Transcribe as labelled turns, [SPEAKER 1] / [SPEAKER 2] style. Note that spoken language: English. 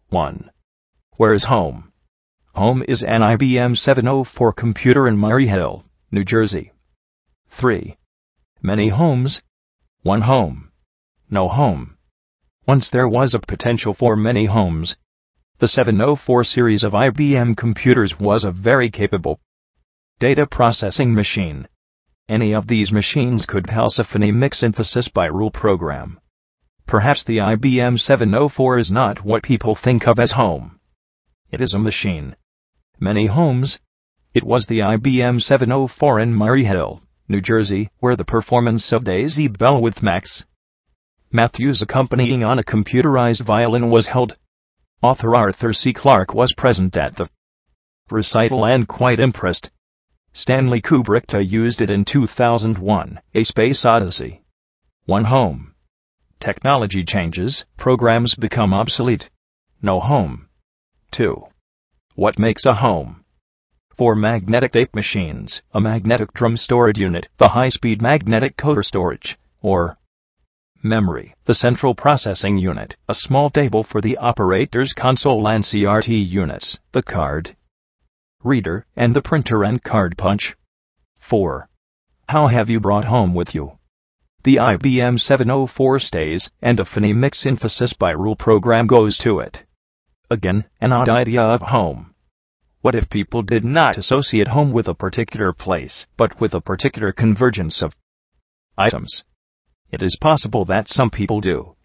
[SPEAKER 1] 1. Where is home? Home is an IBM 704 computer in Murray Hill, New Jersey. 3. Many homes. 1 home. No home. Once there was a potential for many homes. The 704 series of IBM computers was a very capable data processing machine. Any of these machines could house a phonemic synthesis by rule program. Perhaps the IBM 704 is not what people think of as home. It is a machine. Many homes. It was the IBM 704 in Murray Hill, New Jersey, where the performance of Daisy Bell with Max Matthews accompanying on a computerized violin was held. Author Arthur C. Clarke was present at the recital and quite impressed. Stanley Kubrick used it in 2001, A Space Odyssey. 1 home. Technology changes, programs become obsolete. No home. 2. What makes a home? For magnetic tape machines, a magnetic drum storage unit, the high-speed magnetic coder storage, or memory, the central processing unit, a small table for the operator's console and CRT units, the card reader, and the printer and card punch. 4. How have you brought home with you? The IBM 704 stays, and a phonemic synthesis by rule program goes to it. Again, an odd idea of home. What if people did not associate home with a particular place, but with a particular convergence of items? It is possible that some people do.